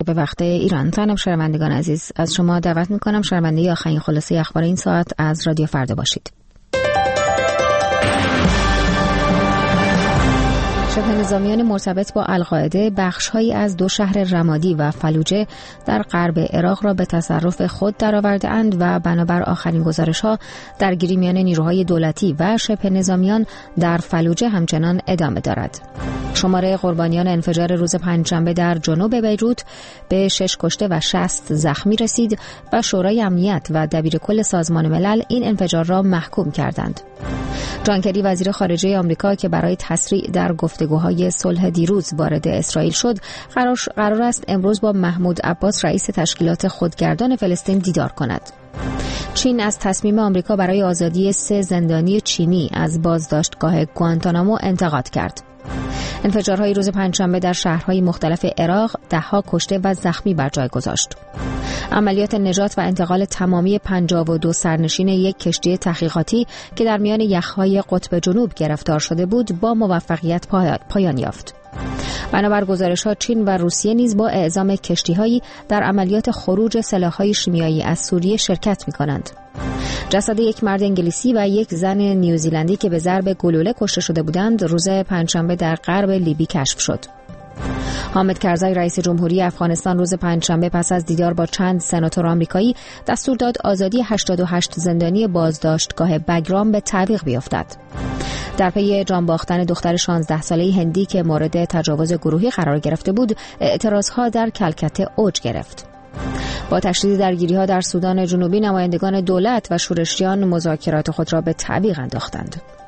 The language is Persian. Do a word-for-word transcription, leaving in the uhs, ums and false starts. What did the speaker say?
به وقت ایران. تنم شنوندگان عزیز، از شما دعوت میکنم شنونده آخرین خلاصه اخبار این ساعت از رادیو فردا باشید. شبه نظامیان مرتبط با القاعده بخش‌هایی از دو شهر رمادی و فلوجه در غرب عراق را به تصرف خود درآورده‌اند و بنابر آخرین گزارش‌ها درگیری میان نیروهای دولتی و شبه نظامیان در فلوجه همچنان ادامه دارد. شماره قربانیان انفجار روز پنجشنبه در جنوب بیروت به شش کشته و شصت زخمی رسید و شورای امنیت و دبیرکل سازمان ملل این انفجار را محکوم کردند. جان کری وزیر خارجه آمریکا که برای تسریع در گفتگوهای صلح دیروز وارد اسرائیل شد، قرار قرار است امروز با محمود عباس رئیس تشکیلات خودگردان فلسطین دیدار کند. چین از تصمیم آمریکا برای آزادی سه زندانی چینی از بازداشتگاه گوانتانامو انتقاد کرد. انفجارهای روز پنجشنبه در شهرهای مختلف عراق ده‌ها کشته و زخمی بر جای گذاشت. عملیات نجات و انتقال تمامی پنجاه و دو سرنشین یک کشتی تحقیقاتی که در میان یخهای قطب جنوب گرفتار شده بود با موفقیت پایان یافت. بنابر گزارش‌ها چین و روسیه نیز با اعزام کشتی‌هایی در عملیات خروج سلاح‌های شیمیایی از سوریه شرکت می‌کنند. جسد یک مرد انگلیسی و یک زن نیوزیلندی که به ضرب گلوله کشته شده بودند روز پنجشنبه در غرب لیبی کشف شد. حامد کرزی رئیس جمهوری افغانستان روز پنجشنبه پس از دیدار با چند سناتور آمریکایی دستور داد آزادی هشتاد و هشت زندانی بازداشتگاه بگرام به تعویق بیفتد. در پی جان باختن دختر شانزده ساله هندی که مورد تجاوز گروهی قرار گرفته بود، اعتراضها در کلکته اوج گرفت. با تشدید درگیری‌ها در سودان جنوبی، نمایندگان دولت و شورشیان مذاکرات خود را به تعویق انداختند.